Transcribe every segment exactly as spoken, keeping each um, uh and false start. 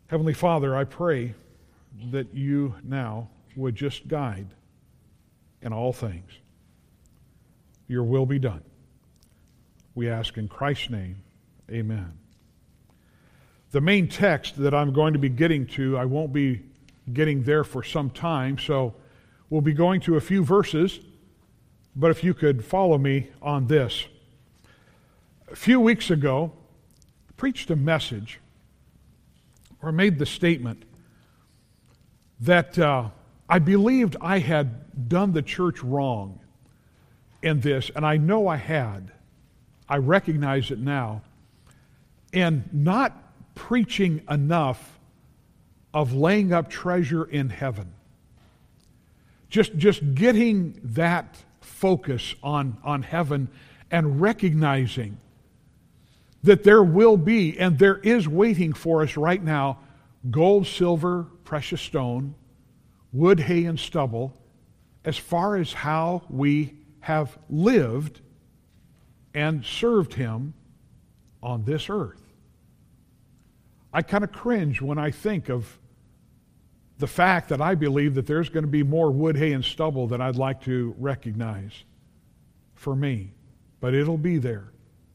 Heavenly Father, I pray that you now would just guide in all things. Your will be done. We ask in Christ's name, amen. The main text that I'm going to be getting to, I won't be getting there for some time, so we'll be going to a few verses, but if you could follow me on this. A few weeks ago, I preached a message, or made the statement, that uh, I believed I had done the church wrong in this, and I know I had. I recognize it now. And not preaching enough of laying up treasure in heaven. Just, just getting that focus on, on heaven and recognizing that there will be, and there is waiting for us right now, gold, silver, precious stone, wood, hay, and stubble, as far as how we have lived and served Him on this earth. I kind of cringe when I think of the fact that I believe that there's going to be more wood, hay, and stubble than I'd like to recognize for me. But it'll be there.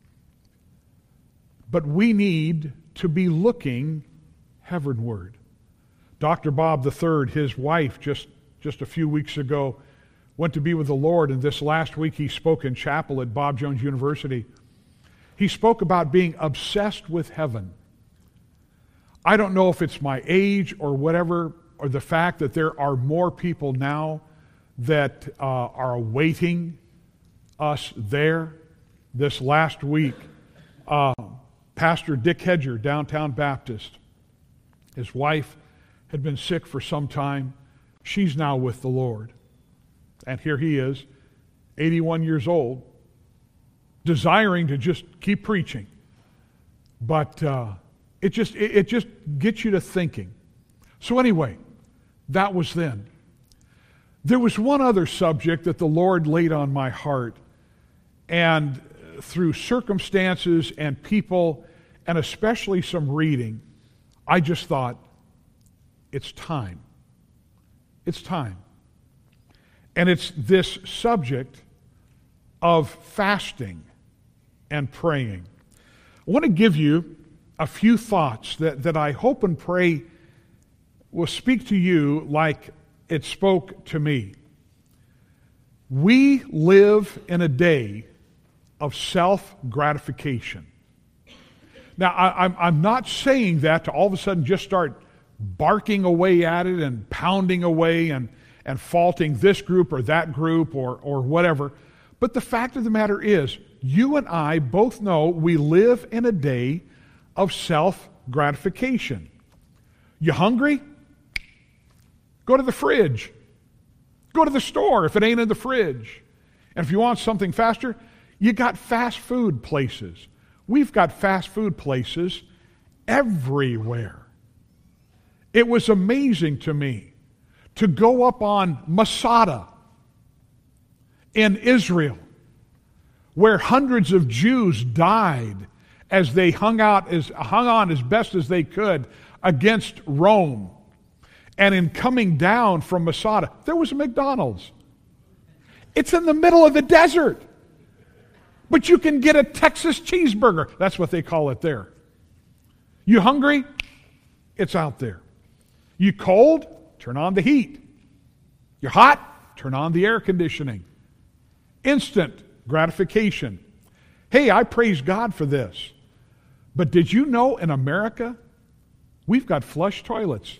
But we need to be looking heavenward. Doctor Bob the third, his wife, just, just a few weeks ago, went to be with the Lord, and this last week he spoke in chapel at Bob Jones University. He spoke about being obsessed with heaven. I don't know if it's my age or whatever, or the fact that there are more people now that uh, are awaiting us there. This last week, uh, Pastor Dick Hedger, Downtown Baptist, his wife had been sick for some time. She's now with the Lord. And here he is, eighty-one years old, desiring to just keep preaching. But uh, it just it, it just gets you to thinking. So anyway, that was then. There was one other subject that the Lord laid on my heart, and through circumstances and people, and especially some reading, I just thought, it's time. It's time. And it's this subject of fasting and praying. I want to give you a few thoughts that, that I hope and pray will speak to you like it spoke to me. We live in a day of self-gratification. Now, I, I'm, I'm not saying that to all of a sudden just start barking away at it and pounding away and, and faulting this group or that group or, or whatever. But the fact of the matter is, you and I both know we live in a day of self-gratification. You hungry? Go to the fridge. Go to the store if it ain't in the fridge. And if you want something faster, you got fast food places. We've got fast food places everywhere. It was amazing to me to go up on Masada in Israel, where hundreds of Jews died as they hung out as hung on as best as they could against Rome. And in coming down from Masada, there was a McDonald's. It's in the middle of the desert. But you can get a Texas cheeseburger. That's what they call it there. You hungry? It's out there. You cold? Turn on the heat. You're hot? Turn on the air conditioning. Instant gratification. Hey, I praise God for this. But did you know in America, we've got flush toilets?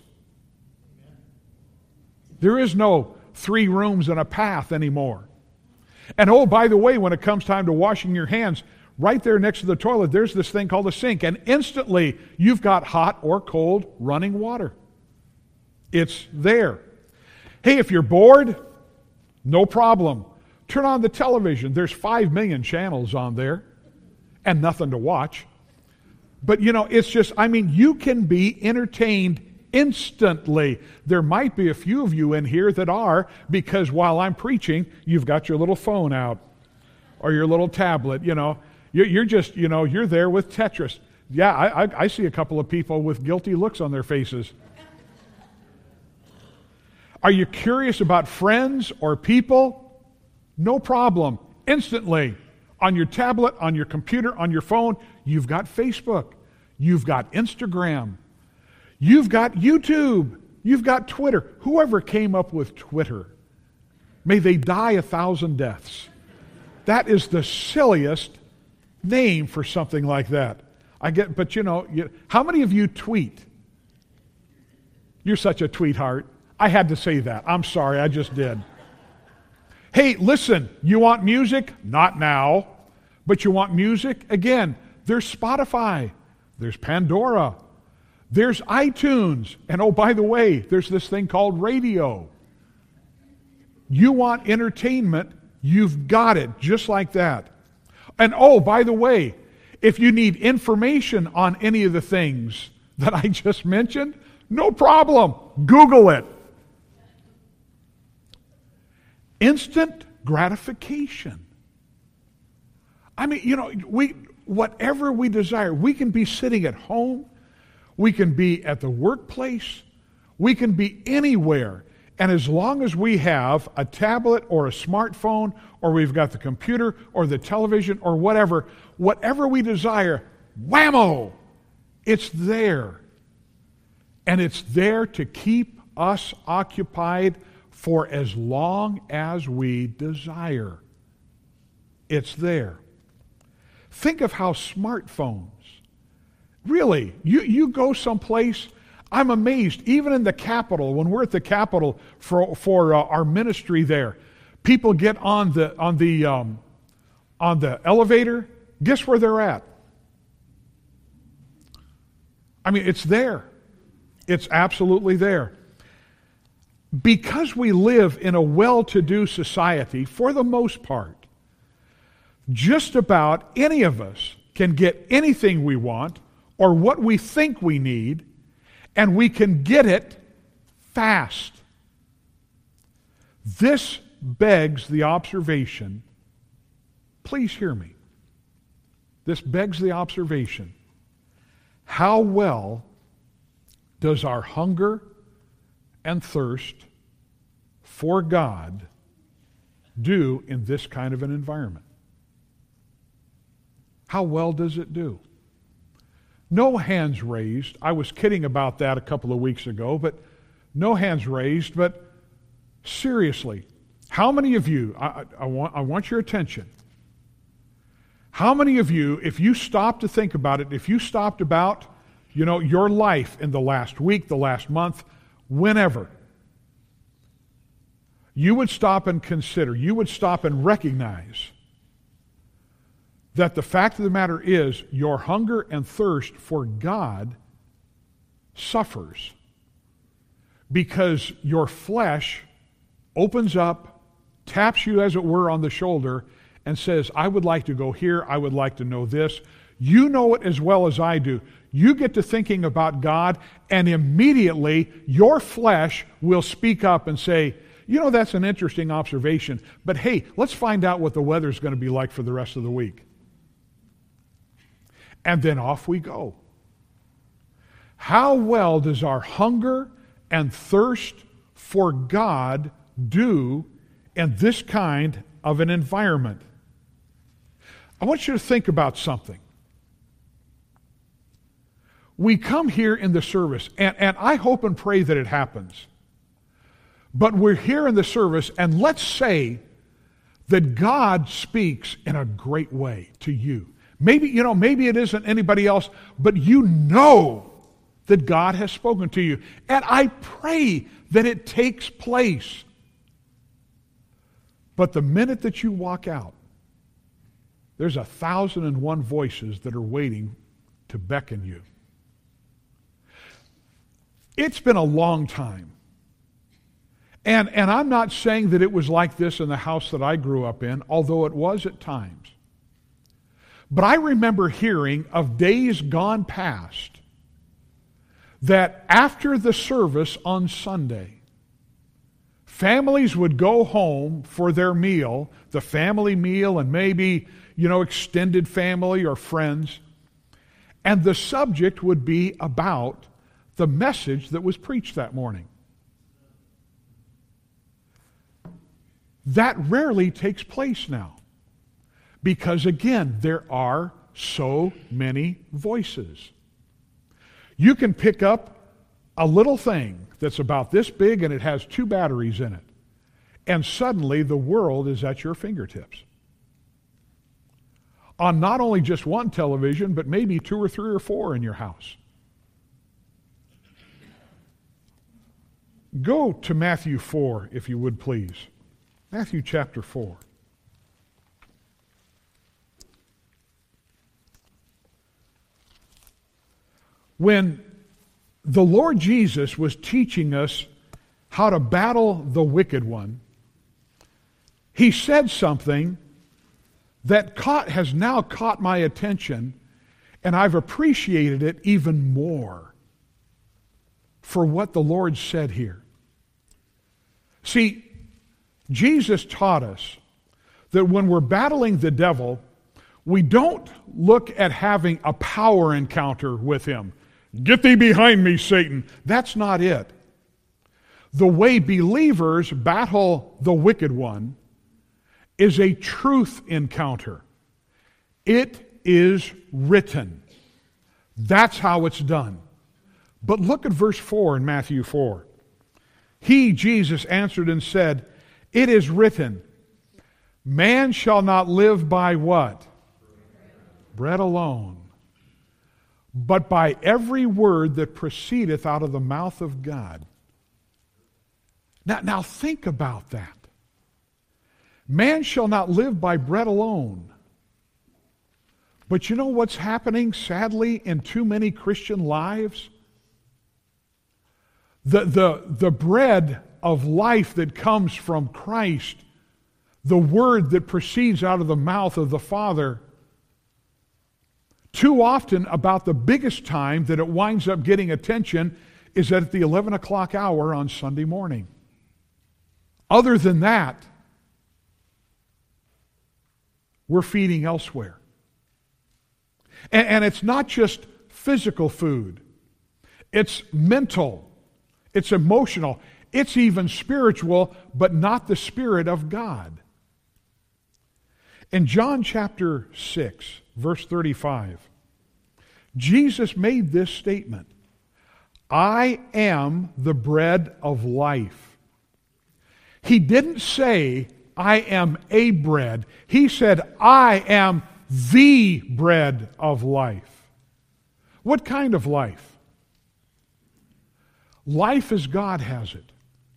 There is no three rooms and a path anymore. And oh, by the way, when it comes time to washing your hands, right there next to the toilet, there's this thing called a sink. And instantly, you've got hot or cold running water. It's there. Hey, if you're bored, no problem. Turn on the television. There's five million channels on there and nothing to watch. But, you know, it's just, I mean, you can be entertained instantly. There might be a few of you in here that are, because while I'm preaching, you've got your little phone out or your little tablet, you know. You're just, you know, you're there with Tetris. Yeah, I, I, I see a couple of people with guilty looks on their faces. Are you curious about friends or people? No problem. Instantly, on your tablet, on your computer, on your phone, you've got Facebook. You've got Instagram. You've got YouTube. You've got Twitter. Whoever came up with Twitter, may they die a thousand deaths. That is the silliest name for something like that. I get, but you know, you, how many of you tweet? You're such a tweetheart. I had to say that. I'm sorry, I just did. Hey, listen, you want music? Not now. But you want music? Again, there's Spotify. There's Pandora. There's iTunes. And oh, by the way, there's this thing called radio. You want entertainment, you've got it, just like that. And oh, by the way, if you need information on any of the things that I just mentioned, no problem. Google it. Instant gratification. I mean, you know, we whatever we desire, we can be sitting at home, we can be at the workplace, we can be anywhere. And as long as we have a tablet or a smartphone, or we've got the computer or the television or whatever, whatever we desire, whammo, it's there. And it's there to keep us occupied for as long as we desire. It's there. Think of how smartphones, really, you, you go someplace, I'm amazed, even in the Capitol, when we're at the Capitol for, for uh, our ministry there, people get on the, on, the, um, on the elevator, guess where they're at? I mean, it's there. It's absolutely there. Because we live in a well-to-do society, for the most part, just about any of us can get anything we want or what we think we need, and we can get it fast. This begs the observation, please hear me, this begs the observation, how well does our hunger and thirst for God do in this kind of an environment? How well does it do? No hands raised. I was kidding about that a couple of weeks ago, but no hands raised. But seriously, how many of you, I, I, want, I want your attention, how many of you, if you stop to think about it, if you stopped about, you know, your life in the last week, the last month, whenever, you would stop and consider, you would stop and recognize that the fact of the matter is your hunger and thirst for God suffers because your flesh opens up, taps you as it were on the shoulder, and says, I would like to go here, I would like to know this. You know it as well as I do. You get to thinking about God, and immediately your flesh will speak up and say, you know, that's an interesting observation, but hey, let's find out what the weather's going to be like for the rest of the week. And then off we go. How well does our hunger and thirst for God do in this kind of an environment? I want you to think about something. We come here in the service, and, and I hope and pray that it happens. But we're here in the service, and let's say that God speaks in a great way to you. Maybe, you know, maybe it isn't anybody else, but you know that God has spoken to you. And I pray that it takes place. But the minute that you walk out, there's a thousand and one voices that are waiting to beckon you. It's been a long time. And, and I'm not saying that it was like this in the house that I grew up in, although it was at times. But I remember hearing of days gone past that after the service on Sunday, families would go home for their meal, the family meal and maybe, you know, extended family or friends, and the subject would be about the message that was preached that morning. That rarely takes place now. Because again, there are so many voices. You can pick up a little thing that's about this big and it has two batteries in it. And suddenly the world is at your fingertips. On not only just one television, but maybe two or three or four in your house. Go to Matthew four, if you would please. Matthew chapter four. When the Lord Jesus was teaching us how to battle the wicked one, He said something that caught, has now caught my attention, and I've appreciated it even more for what the Lord said here. See, Jesus taught us that when we're battling the devil, we don't look at having a power encounter with him. Get thee behind me, Satan. That's not it. The way believers battle the wicked one is a truth encounter. It is written. That's how it's done. But look at verse four in Matthew four. He, Jesus, answered and said, it is written, man shall not live by what? Bread alone, but by every word that proceedeth out of the mouth of God. Now, now think about that. Man shall not live by bread alone. But you know what's happening, sadly, in too many Christian lives? The, the, the bread of life that comes from Christ, the word that proceeds out of the mouth of the Father, too often about the biggest time that it winds up getting attention is at the eleven o'clock hour on Sunday morning. Other than that, we're feeding elsewhere. And, and it's not just physical food. It's mental. It's emotional. It's even spiritual, but not the Spirit of God. In John chapter six, verse thirty-five, Jesus made this statement, I am the bread of life. He didn't say, I am a bread. He said, I am the bread of life. What kind of life? Life as God has it.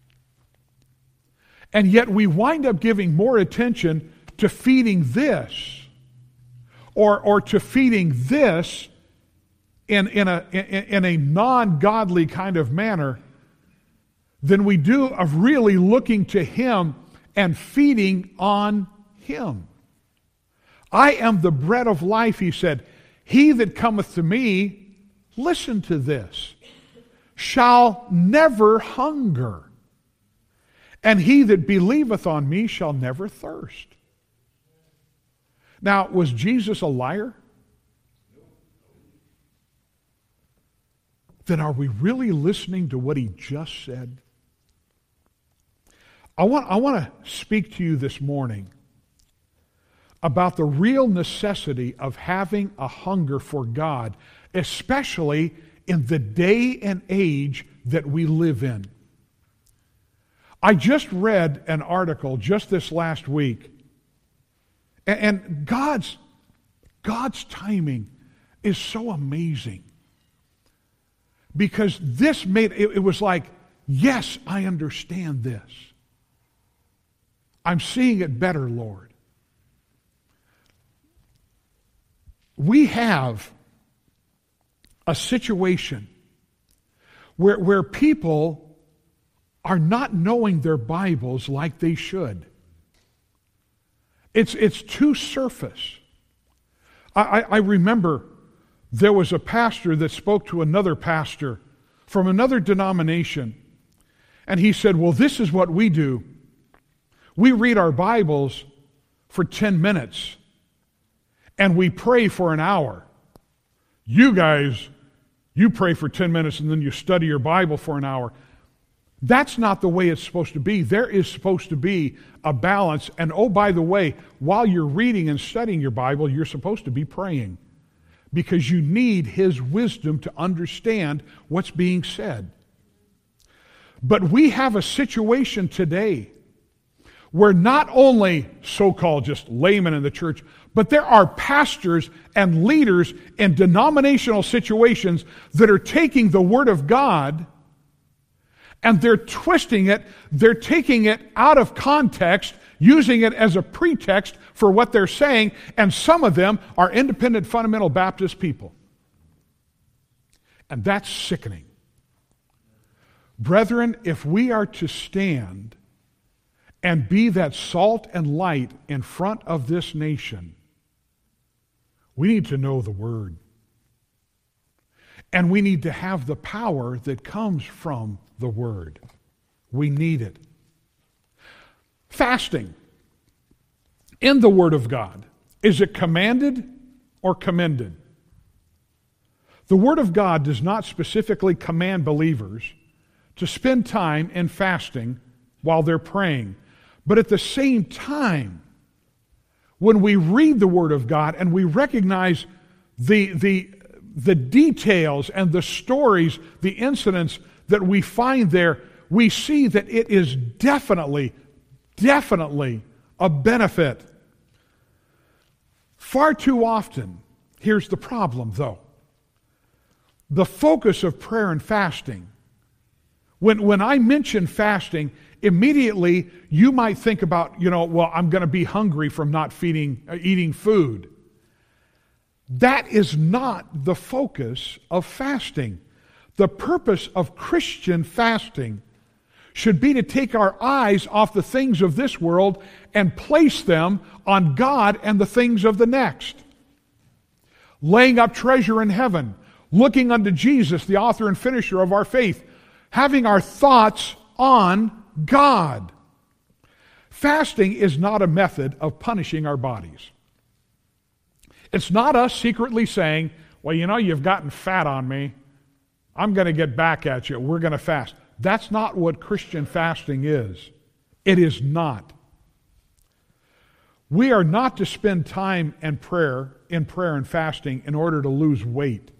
And yet we wind up giving more attention to feeding this or, or to feeding this in, in a, in, in a non-godly kind of manner than we do of really looking to Him and feeding on Him. I am the bread of life, He said. He that cometh to me, listen to this, shall never hunger. And he that believeth on me shall never thirst. Now, was Jesus a liar? Then are we really listening to what He just said? I want, I want to speak to you this morning about the real necessity of having a hunger for God, especially in the day and age that we live in. I just read an article just this last week, and, and God's, God's timing is so amazing. Because this made, it, it was like, yes, I understand this. I'm seeing it better, Lord. We have a situation where, where people are not knowing their Bibles like they should. It's, it's too surface. I, I, I remember there was a pastor that spoke to another pastor from another denomination, and he said, well, this is what we do. We read our Bibles for ten minutes, and we pray for an hour. You guys, you pray for ten minutes and then you study your Bible for an hour. That's not the way it's supposed to be. There is supposed to be a balance. And oh, by the way, while you're reading and studying your Bible, you're supposed to be praying, because you need His wisdom to understand what's being said. But we have a situation today where not only so-called just laymen in the church, but there are pastors and leaders in denominational situations that are taking the Word of God and they're twisting it, they're taking it out of context, using it as a pretext for what they're saying, and some of them are independent fundamental Baptist people. And that's sickening. Brethren, if we are to stand and be that salt and light in front of this nation, we need to know the Word. And we need to have the power that comes from the Word. We need it. Fasting in the Word of God, is it commanded or commended? The Word of God does not specifically command believers to spend time in fasting while they're praying. But at the same time, when we read the Word of God and we recognize the, the, the details and the stories, the incidents that we find there, we see that it is definitely, definitely a benefit. Far too often, here's the problem though. The focus of prayer and fasting, when, when I mention fasting, immediately you might think about, you know, well, I'm going to be hungry from not feeding, uh, eating food. That is not the focus of fasting. The purpose of Christian fasting should be to take our eyes off the things of this world and place them on God and the things of the next. Laying up treasure in heaven, looking unto Jesus, the author and finisher of our faith, having our thoughts on God. Fasting is not a method of punishing our bodies. It's not us secretly saying, well, you know, you've gotten fat on me. I'm going to get back at you. We're going to fast. That's not what Christian fasting is. It is not. We are not to spend time in prayer, in prayer and fasting in order to lose weight.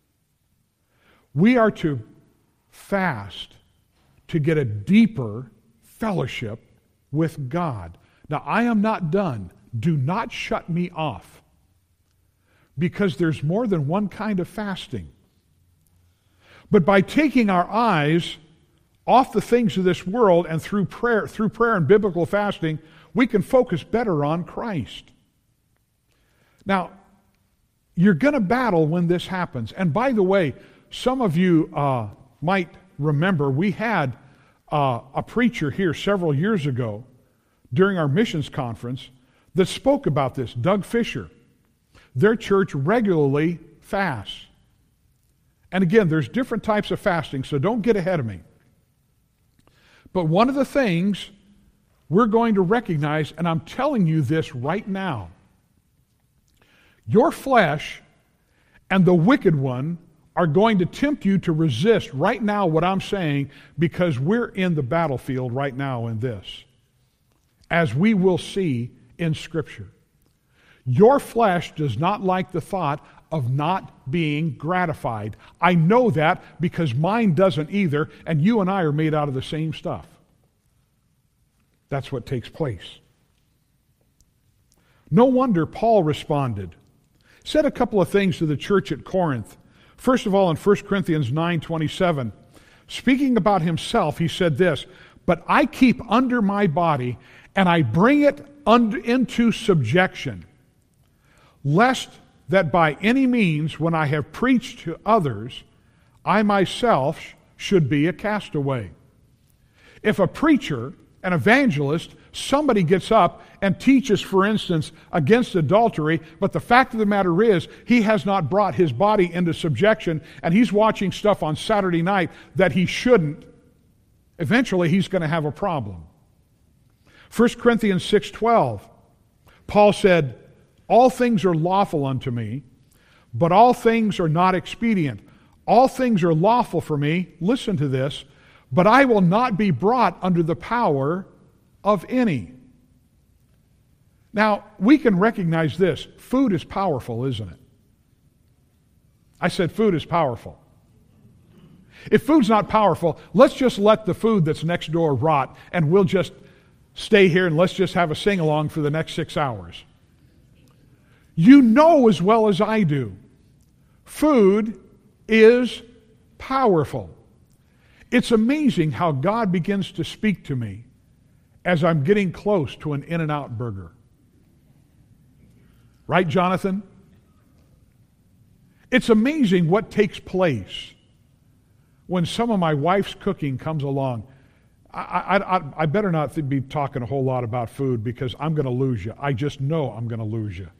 We are to fast to get a deeper fellowship with God. Now, I am not done. Do not shut me off, because there's more than one kind of fasting. But by taking our eyes off the things of this world and through prayer, through prayer and biblical fasting, we can focus better on Christ. Now, you're going to battle when this happens. And by the way, some of you uh, might remember we had uh, a preacher here several years ago during our missions conference that spoke about this, Doug Fisher. Their church regularly fasts. And again, there's different types of fasting, so don't get ahead of me. But one of the things we're going to recognize, and I'm telling you this right now, your flesh and the wicked one are going to tempt you to resist right now what I'm saying, because we're in the battlefield right now in this, as we will see in Scripture. Your flesh does not like the thought of not being gratified. I know that because mine doesn't either, and you and I are made out of the same stuff. That's what takes place. No wonder Paul responded. Said a couple of things to the church at Corinth. First of all, in First Corinthians nine twenty-seven, speaking about himself, he said this, "But I keep under my body, and I bring it under, into subjection, lest that by any means, when I have preached to others, I myself should be a castaway." If a preacher, an evangelist, somebody gets up and teaches, for instance, against adultery, but the fact of the matter is he has not brought his body into subjection, and he's watching stuff on Saturday night that he shouldn't, eventually he's going to have a problem. First Corinthians six twelve, Paul said, "All things are lawful unto me, but all things are not expedient. All things are lawful for me, listen to this, but I will not be brought under the power of any. Now, we can recognize this. Food is powerful, isn't it? I said food is powerful. If food's not powerful, let's just let the food that's next door rot, and we'll just stay here and let's just have a sing-along for the next six hours. You know as well as I do, food is powerful. It's amazing how God begins to speak to me as I'm getting close to an In-N-Out burger. Right, Jonathan? It's amazing what takes place when some of my wife's cooking comes along. I, I, I, I better not be talking a whole lot about food because I'm going to lose you. I just know I'm going to lose you.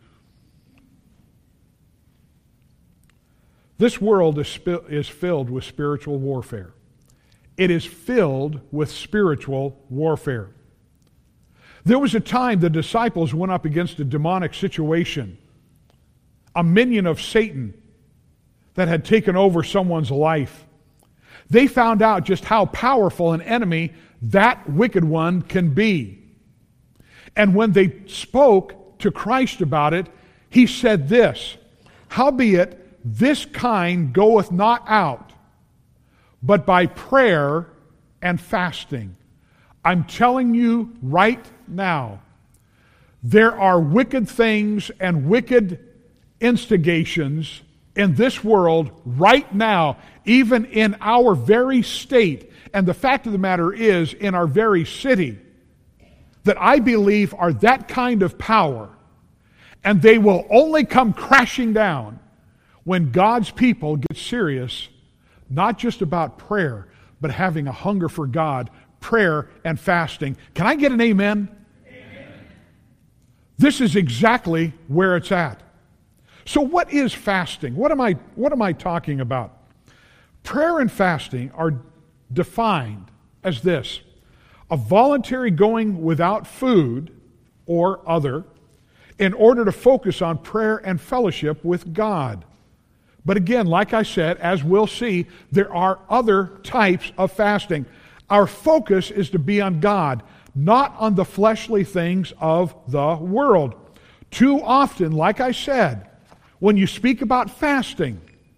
This world is, spi- is filled with spiritual warfare. It is filled with spiritual warfare. There was a time the disciples went up against a demonic situation, a minion of Satan that had taken over someone's life. They found out just how powerful an enemy that wicked one can be. And when they spoke to Christ about it, he said this, "Howbeit, this kind goeth not out, but by prayer and fasting." I'm telling you right now, there are wicked things and wicked instigations in this world right now, even in our very state, and the fact of the matter is, in our very city, that I believe are that kind of power, and they will only come crashing down when God's people get serious, not just about prayer, but having a hunger for God, prayer and fasting. Can I get an amen? Amen. This is exactly where it's at. So what is fasting? What am I, what am I talking about? Prayer and fasting are defined as this: a voluntary going without food or other in order to focus on prayer and fellowship with God. But again, like I said, as we'll see, there are other types of fasting. Our focus is to be on God, not on the fleshly things of the world. Too often, like I said, when you speak about fasting,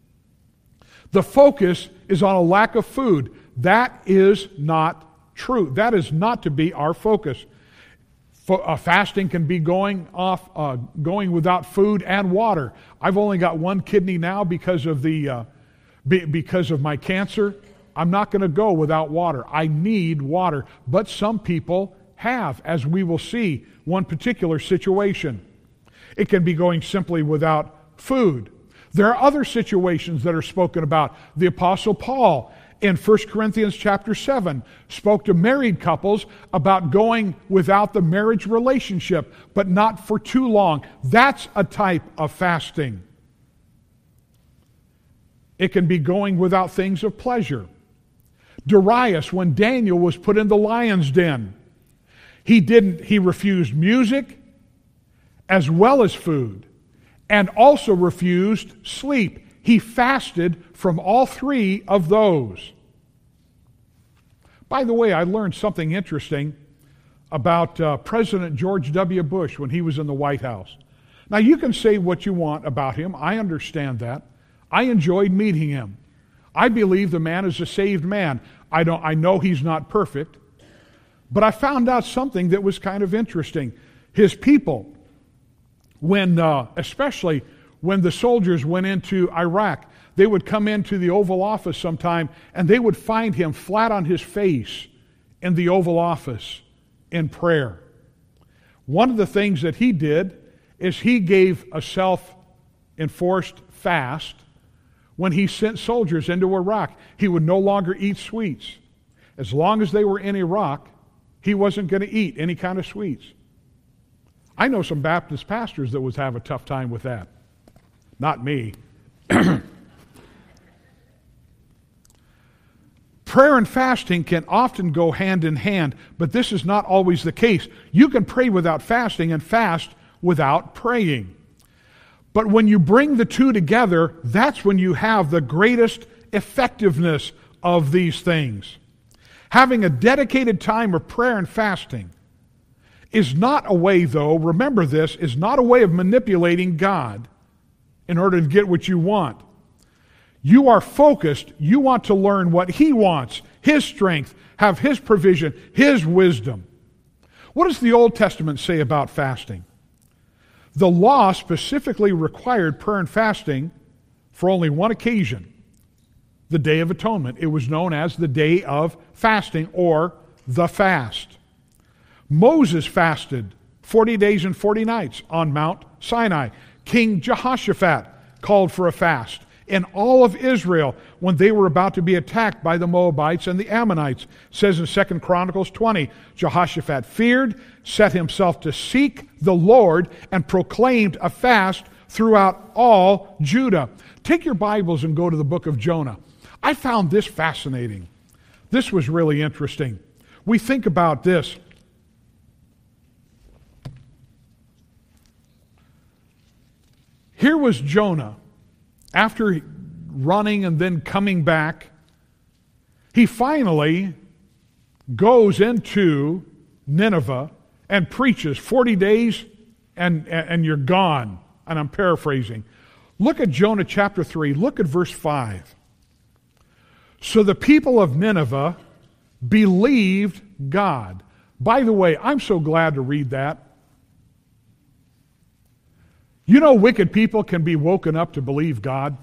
the focus is on a lack of food. That is not true. That is not to be our focus. F- uh, fasting can be going off, uh, going without food and water. I've only got one kidney now because of the, uh, be, because of my cancer. I'm not going to go without water. I need water. But some people have, as we will see, one particular situation. It can be going simply without food. There are other situations that are spoken about. The Apostle Paul in First Corinthians chapter seven spoke to married couples about going without the marriage relationship, but not for too long. That's a type of fasting. It can be going without things of pleasure. Darius, when Daniel was put in the lion's den, he didn't, he refused music as well as food, and also refused sleep. He fasted from all three of those. By the way, I learned something interesting about uh, President George W. Bush when he was in the White House. Now, you can say what you want about him. I understand that. I enjoyed meeting him. I believe the man is a saved man. I don't. I know he's not perfect, but I found out something that was kind of interesting. His people, when uh, especially when the soldiers went into Iraq, they would come into the Oval Office sometime and they would find him flat on his face in the Oval Office in prayer. One of the things that he did is he gave a self-enforced fast. When he sent soldiers into Iraq, he would no longer eat sweets. As long as they were in Iraq, he wasn't going to eat any kind of sweets. I know some Baptist pastors that would have a tough time with that. Not me. Prayer and fasting can often go hand in hand, but this is not always the case. You can pray without fasting and fast without praying. But when you bring the two together, that's when you have the greatest effectiveness of these things. Having a dedicated time of prayer and fasting is not a way, though, remember this, is not a way of manipulating God in order to get what you want. You are focused. You want to learn what He wants, His strength, have His provision, His wisdom. What does the Old Testament say about fasting? The law specifically required prayer and fasting for only one occasion, the Day of Atonement. It was known as the Day of Fasting or the Fast. Moses fasted forty days and forty nights on Mount Sinai. King Jehoshaphat called for a fast. In all of Israel, when they were about to be attacked by the Moabites and the Ammonites, it says in Second Chronicles twenty, Jehoshaphat feared, set himself to seek the Lord, and proclaimed a fast throughout all Judah. Take your Bibles and go to the book of Jonah. I found this fascinating. This was really interesting. We think about this. Here was Jonah. After running and then coming back, he finally goes into Nineveh and preaches forty days and, and you're gone. And I'm paraphrasing. Look at Jonah chapter three. Look at verse five. So the people of Nineveh believed God. By the way, I'm so glad to read that. You know, wicked people can be woken up to believe God.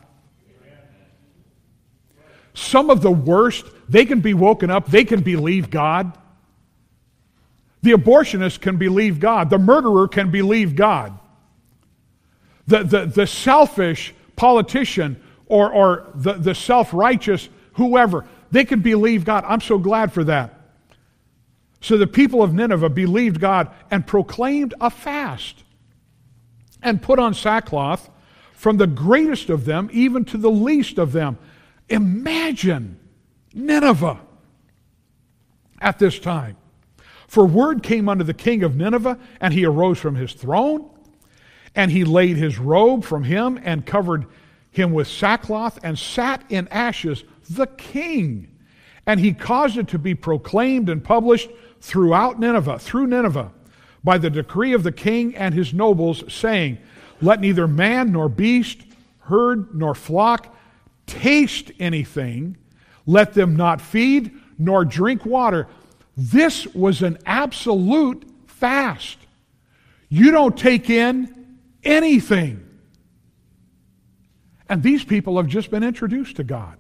Some of the worst, they can be woken up, they can believe God. The abortionist can believe God. The murderer can believe God. The, the, the selfish politician or, or the, the self-righteous whoever, they can believe God. I'm so glad for that. So the people of Nineveh believed God and proclaimed a fast and put on sackcloth, from the greatest of them even to the least of them. Imagine Nineveh at this time. For word came unto the king of Nineveh, and he arose from his throne, and he laid his robe from him and covered him with sackcloth and sat in ashes, the king. And he caused it to be proclaimed and published throughout Nineveh, through Nineveh, by the decree of the king and his nobles, saying, let neither man nor beast, herd nor flock taste anything, let them not feed nor drink water. This was an absolute fast. You don't take in anything. And these people have just been introduced to God.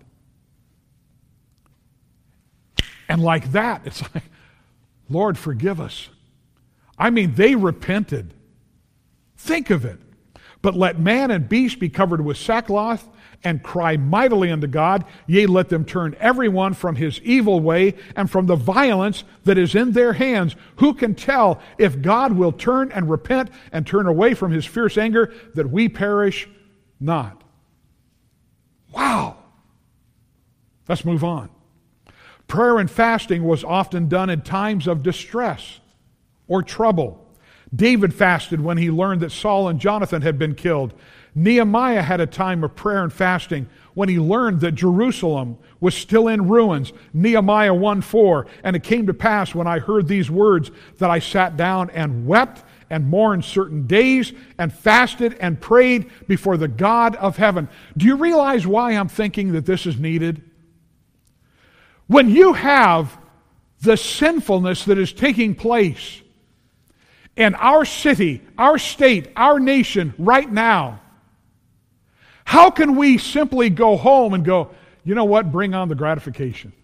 And like that, it's like, Lord, forgive us. I mean, they repented. Think of it. But let man and beast be covered with sackcloth and cry mightily unto God. Yea, let them turn every one from his evil way and from the violence that is in their hands. Who can tell if God will turn and repent and turn away from his fierce anger, that we perish not? Wow. Let's move on. Prayer and fasting was often done in times of distress or trouble. David fasted when he learned that Saul and Jonathan had been killed. Nehemiah had a time of prayer and fasting when he learned that Jerusalem was still in ruins. Nehemiah one four, and it came to pass when I heard these words that I sat down and wept and mourned certain days and fasted and prayed before the God of heaven. Do you realize why I'm thinking that this is needed? When you have the sinfulness that is taking place in our city, our state, our nation right now, how can we simply go home and go, you know what, bring on the gratification?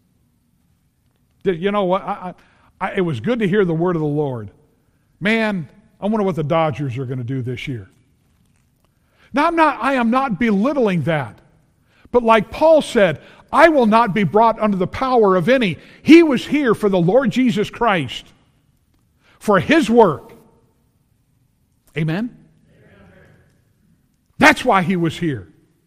You know what, I, I, it was good to hear the word of the Lord. Man, I wonder what the Dodgers are going to do this year. Now, I'm not, I am not belittling that. But like Paul said, I will not be brought under the power of any. He was here for the Lord Jesus Christ, for His work. Amen? That's why He was here.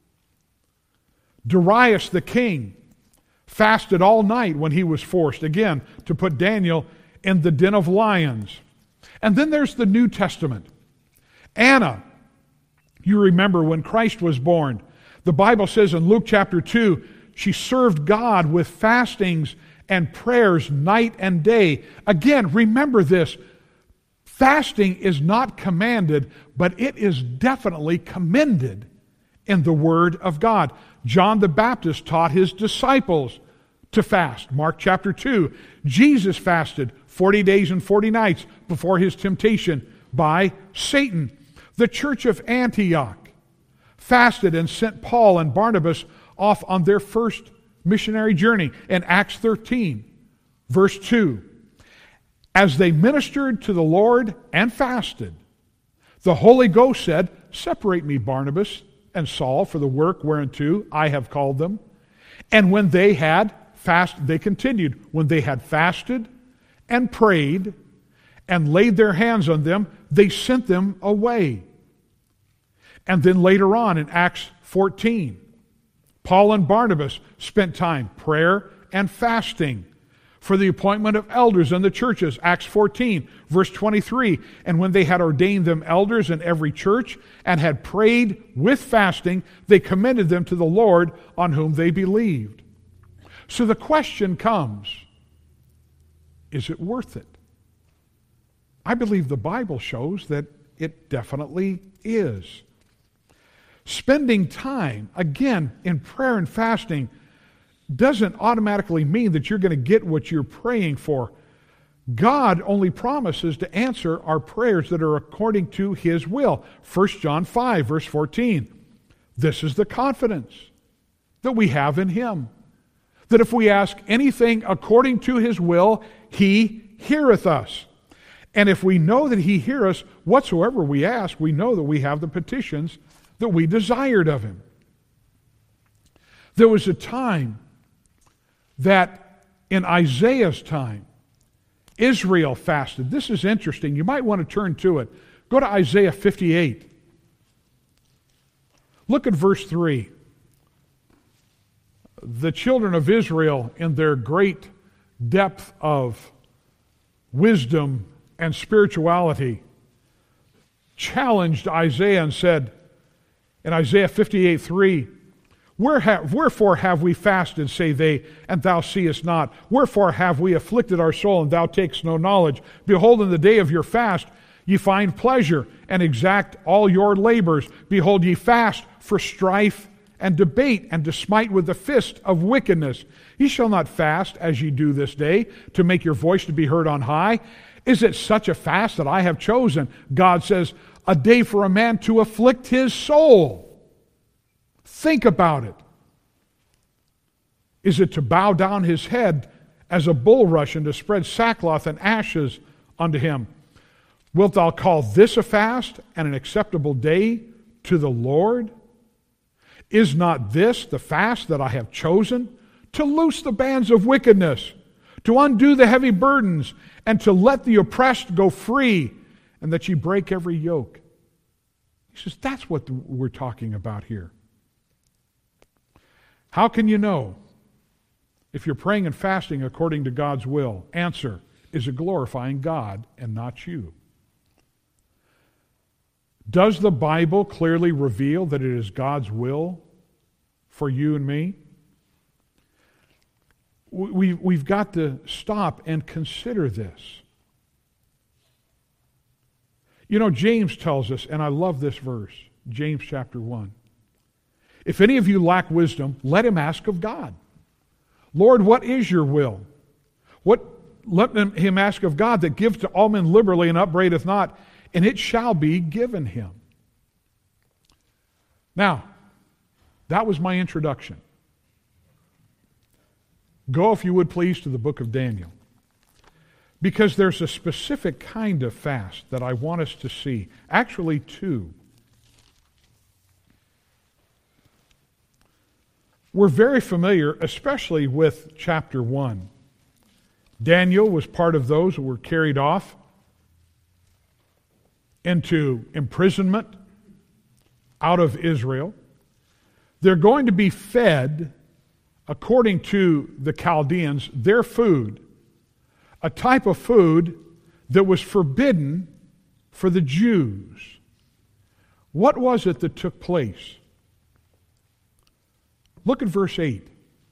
Darius the king fasted all night when he was forced, again, to put Daniel in the den of lions. And then there's the New Testament. Anna, You remember when Christ was born. The Bible says in Luke chapter two, she served God with fastings and prayers night and day. Again, remember this. Fasting is not commanded, but it is definitely commended in the Word of God. John the Baptist taught his disciples to fast. Mark chapter two. Jesus fasted forty days and forty nights before his temptation by Satan. The church of Antioch fasted and sent Paul and Barnabas off on their first missionary journey in Acts thirteen, verse two. As they ministered to the Lord and fasted, the Holy Ghost said, "Separate me, Barnabas and Saul, for the work whereunto I have called them." And when they had fasted, they continued, when they had fasted and prayed and laid their hands on them, they sent them away. And then later on in Acts fourteen, Paul and Barnabas spent time prayer and fasting for the appointment of elders in the churches. Acts fourteen, verse twenty-three. And when they had ordained them elders in every church and had prayed with fasting, they commended them to the Lord on whom they believed. So the question comes, is it worth it? I believe the Bible shows that it definitely is. Spending time, again, in prayer and fasting doesn't automatically mean that you're going to get what you're praying for. God only promises to answer our prayers that are according to His will. First John five, verse fourteen. This is the confidence that we have in Him, that if we ask anything according to His will, He heareth us. And if we know that He heareth us, whatsoever we ask, we know that we have the petitions that we desired of Him. There was a time that in Isaiah's time, Israel fasted. This is interesting. You might want to turn to it. Go to Isaiah fifty-eight. Look at verse three. The children of Israel, in their great depth of wisdom and spirituality, challenged Isaiah and said, in Isaiah fifty-eight three, Wherefore have we fasted, say they, and thou seest not? Wherefore have we afflicted our soul, and thou takest no knowledge? Behold, in the day of your fast ye find pleasure, and exact all your labors. Behold, ye fast for strife and debate, and to smite with the fist of wickedness. Ye shall not fast as ye do this day, to make your voice to be heard on high. Is it such a fast that I have chosen? God says, a day for a man to afflict his soul. Think about it. Is it to bow down his head as a bulrush and to spread sackcloth and ashes unto him? Wilt thou call this a fast and an acceptable day to the Lord? Is not this the fast that I have chosen? To loose the bands of wickedness, to undo the heavy burdens, and to let the oppressed go free, and that ye break every yoke. He says, that's what we're talking about here. How can you know if you're praying and fasting according to God's will? Answer, is it glorifying God and not you? Does the Bible clearly reveal that it is God's will for you and me? We, we've got to stop and consider this. You know, James tells us, and I love this verse, James chapter one. If any of you lack wisdom, let him ask of God. Lord, what is your will? What, let him ask of God that gives to all men liberally and upbraideth not, and it shall be given him. Now, that was my introduction. Go, if you would please, to the book of Daniel. Because there's a specific kind of fast that I want us to see. Actually, two. We're very familiar, especially with chapter one. Daniel was part of those who were carried off into imprisonment out of Israel. They're going to be fed, according to the Chaldeans, their food, a type of food that was forbidden for the Jews. What was it that took place? Look at verse eight.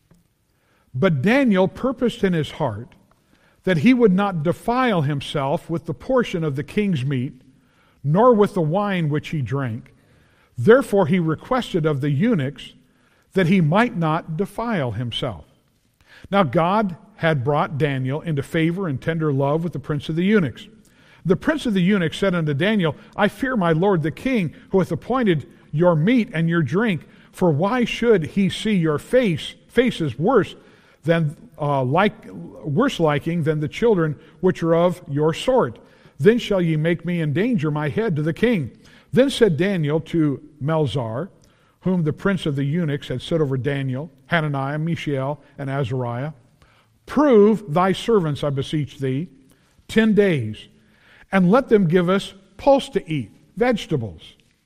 But Daniel purposed in his heart that he would not defile himself with the portion of the king's meat, nor with the wine which he drank. Therefore he requested of the eunuchs that he might not defile himself. Now God had brought Daniel into favor and tender love with the prince of the eunuchs. The prince of the eunuchs said unto Daniel, I fear my lord the king, who hath appointed your meat and your drink, for why should he see your face faces worse than uh, like worse liking than the children which are of your sort? Then shall ye make me endanger my head to the king. Then said Daniel to Melzar, whom the prince of the eunuchs had set over Daniel, Hananiah, Mishael, and Azariah, prove thy servants, I beseech thee, ten days, and let them give us pulse to eat, vegetables,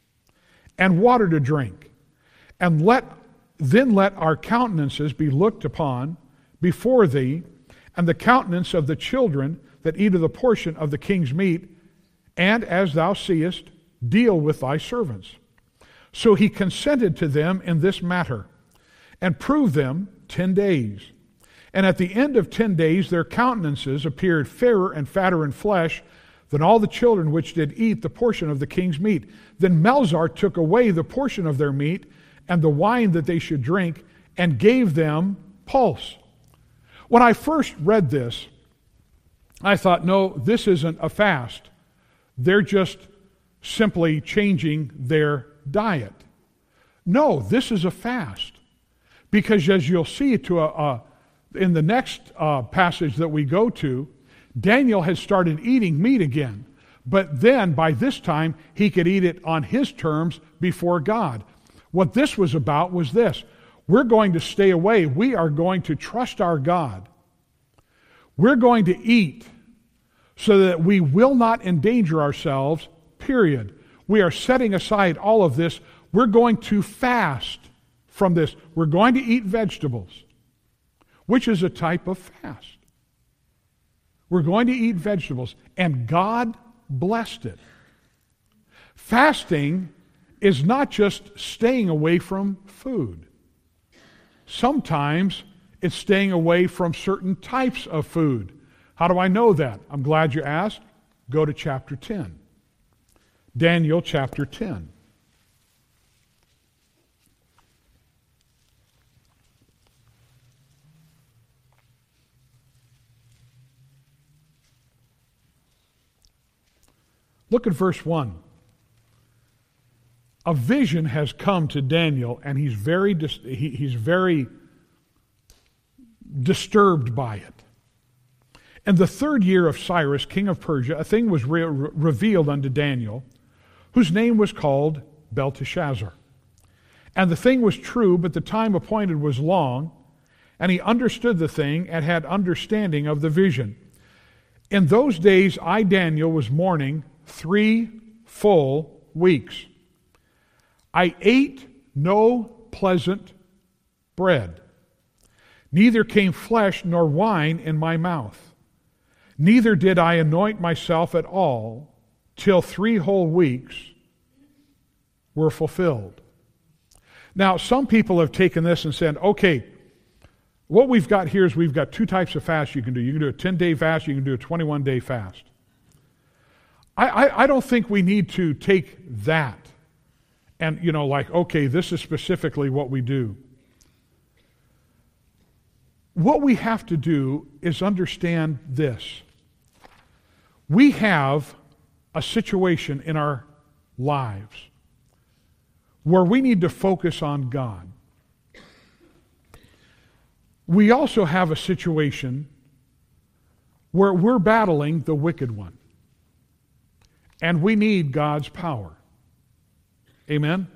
and water to drink, and let then let our countenances be looked upon before thee, and the countenance of the children that eat of the portion of the king's meat, and as thou seest, deal with thy servants. So he consented to them in this matter, and proved them ten days. And at the end of ten days their countenances appeared fairer and fatter in flesh than all the children which did eat the portion of the king's meat. Then Melzar took away the portion of their meat and the wine that they should drink, and gave them pulse. When I first read this, I thought, no, this isn't a fast. They're just simply changing their diet. No, this is a fast. Because as you'll see to a, a, in the next uh, passage that we go to, Daniel had started eating meat again. But then, by this time, he could eat it on his terms before God. What this was about was this. We're going to stay away. We are going to trust our God. We're going to eat so that we will not endanger ourselves, period. We are setting aside all of this. We're going to fast from this. We're going to eat vegetables, which is a type of fast. We're going to eat vegetables, and God blessed it. Fasting is not just staying away from food. Sometimes it's staying away from certain types of food. How do I know that? I'm glad you asked. Go to chapter ten. Daniel chapter ten. Look at verse one. A vision has come to Daniel, and he's very dis- he, he's very disturbed by it. In the third year of Cyrus, king of Persia, a thing was re- revealed unto Daniel, whose name was called Belteshazzar. And the thing was true, but the time appointed was long, and he understood the thing and had understanding of the vision. In those days I, Daniel, was mourning three full weeks. I ate no pleasant bread, neither came flesh nor wine in my mouth. Neither did I anoint myself at all till three whole weeks were fulfilled. Now, some people have taken this and said, okay, what we've got here is we've got two types of fast you can do. You can do a ten-day fast, you can do a twenty-one-day fast. I, I, I don't think we need to take that and, you know, like, okay, this is specifically what we do. What we have to do is understand this. We have a situation in our lives where we need to focus on God. We also have a situation where we're battling the wicked one. And we need God's power. Amen?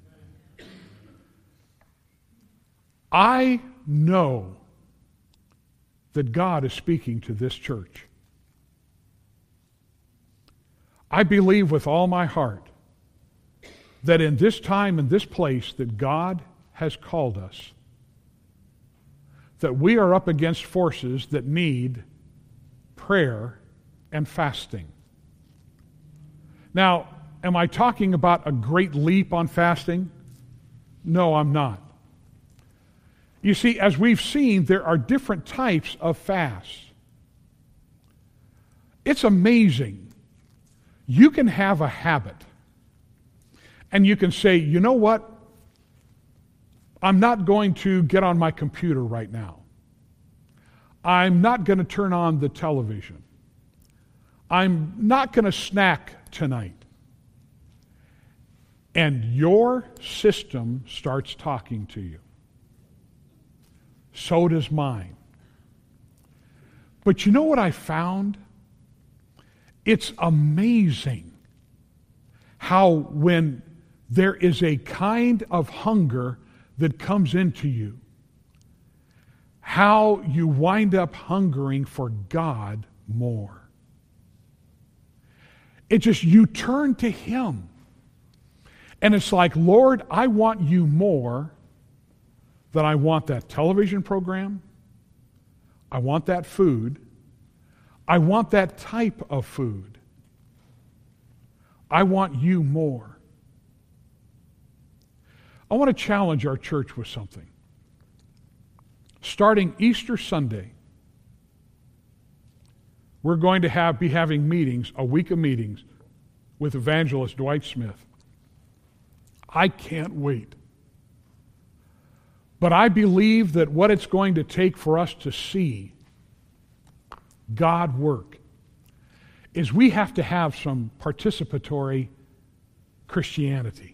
I know that God is speaking to this church. I believe with all my heart that in this time and this place that God has called us, that we are up against forces that need prayer and fasting. Now, am I talking about a great leap on fasting? No, I'm not. You see, as we've seen, there are different types of fasts. It's amazing. You can have a habit, and you can say, you know what? I'm not going to get on my computer right now. I'm not going to turn on the television. I'm not going to snack tonight. And your system starts talking to you. So does mine. But you know what I found? It's amazing how when there is a kind of hunger that comes into you, how you wind up hungering for God more. It just, you turn to Him. And it's like, Lord, I want you more than I want that television program. I want that food. I want that type of food. I want you more. I want to challenge our church with something. Starting Easter Sunday, we're going to have be having meetings, a week of meetings, with evangelist Dwight Smith. I can't wait. But I believe that what it's going to take for us to see God work is we have to have some participatory Christianity.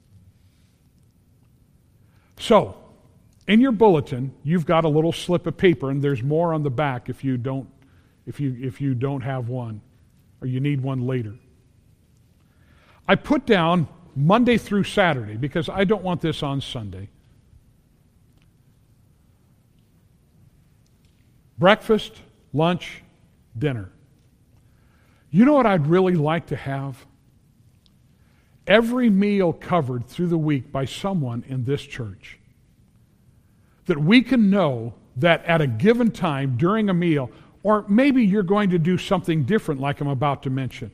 So, in your bulletin, you've got a little slip of paper, and there's more on the back if you don't, if you if you don't have one, or you need one later. I put down Monday through Saturday because I don't want this on Sunday. Breakfast, lunch, dinner. You know what I'd really like to have? Every meal covered through the week by someone in this church. That we can know that at a given time during a meal, or maybe you're going to do something different like I'm about to mention.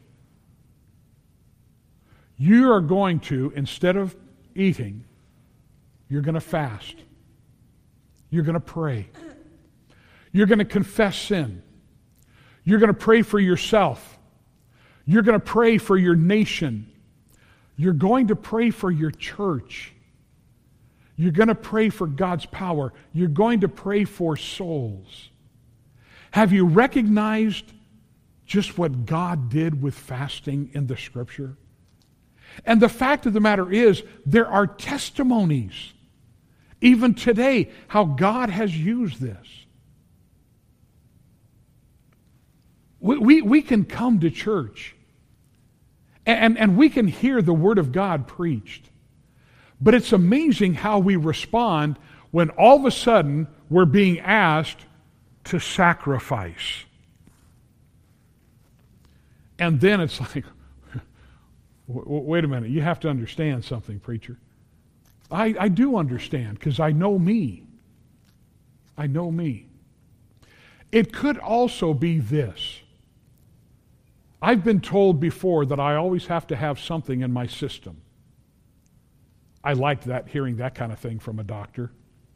You are going to, instead of eating, you're going to fast. You're going to pray. You're going to confess sin. You're going to pray for yourself. You're going to pray for your nation. You're going to pray for your church. You're going to pray for God's power. You're going to pray for souls. Have you recognized just what God did with fasting in the Scripture? And the fact of the matter is, there are testimonies, even today, how God has used this. We, we, we can come to church and, and we can hear the Word of God preached. But it's amazing how we respond when all of a sudden we're being asked to sacrifice. And then it's like, wait a minute, you have to understand something, preacher. I, I do understand because I know me. I know me. It could also be this. I've been told before that I always have to have something in my system. I liked that, hearing that kind of thing from a doctor.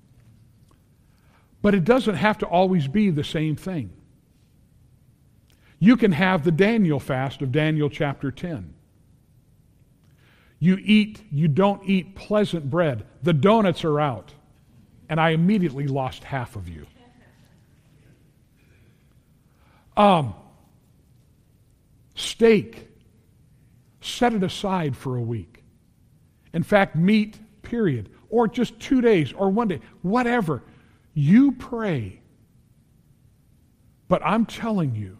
But it doesn't have to always be the same thing. You can have the Daniel fast of Daniel chapter ten. You eat, you don't eat pleasant bread. The donuts are out. And I immediately lost half of you. Um, steak, set it aside for a week. In fact, meat, period. Or just two days or one day. Whatever. You pray. But I'm telling you,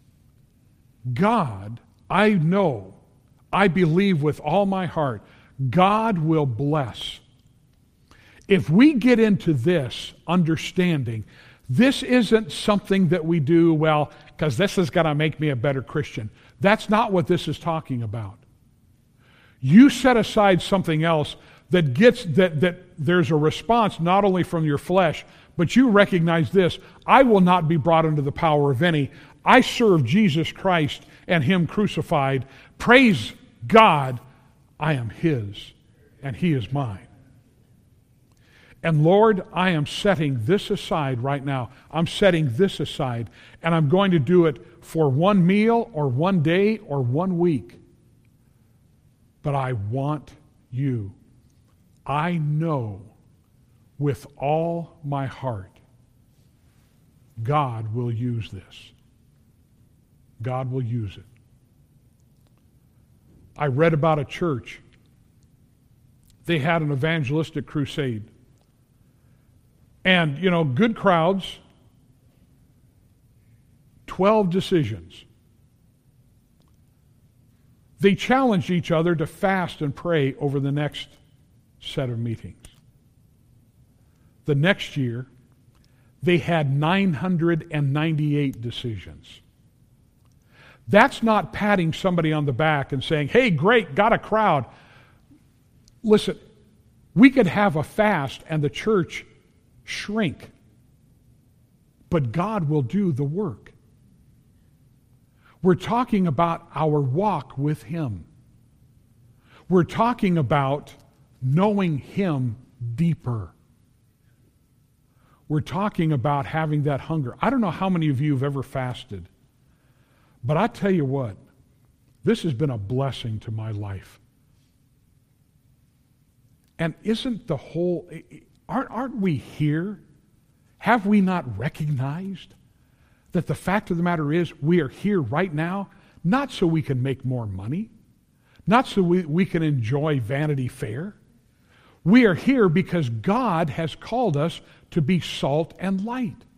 God, I know, I believe with all my heart, God will bless. If we get into this understanding, this isn't something that we do, well, because this is going to make me a better Christian. That's not what this is talking about. You set aside something else that gets, that, that there's a response not only from your flesh, but you recognize this: I will not be brought under the power of any. I serve Jesus Christ and Him crucified. Praise God, I am His and He is mine. And Lord, I am setting this aside right now. I'm setting this aside, and I'm going to do it for one meal or one day or one week. But I want you. I know with all my heart God will use this. God will use it. I read about a church. They had an evangelistic crusade. And, you know, good crowds, twelve decisions. They challenged each other to fast and pray over the next set of meetings. The next year, they had nine hundred ninety-eight decisions. That's not patting somebody on the back and saying, hey, great, got a crowd. Listen, we could have a fast and the church shrink, but God will do the work. We're talking about our walk with Him. We're talking about knowing Him deeper. We're talking about having that hunger. I don't know how many of you have ever fasted, but I tell you what, this has been a blessing to my life. And isn't the whole, aren't, aren't we here? Have we not recognized that the fact of the matter is we are here right now, not so we can make more money, not so we, we can enjoy Vanity Fair. We are here because God has called us to be salt and light.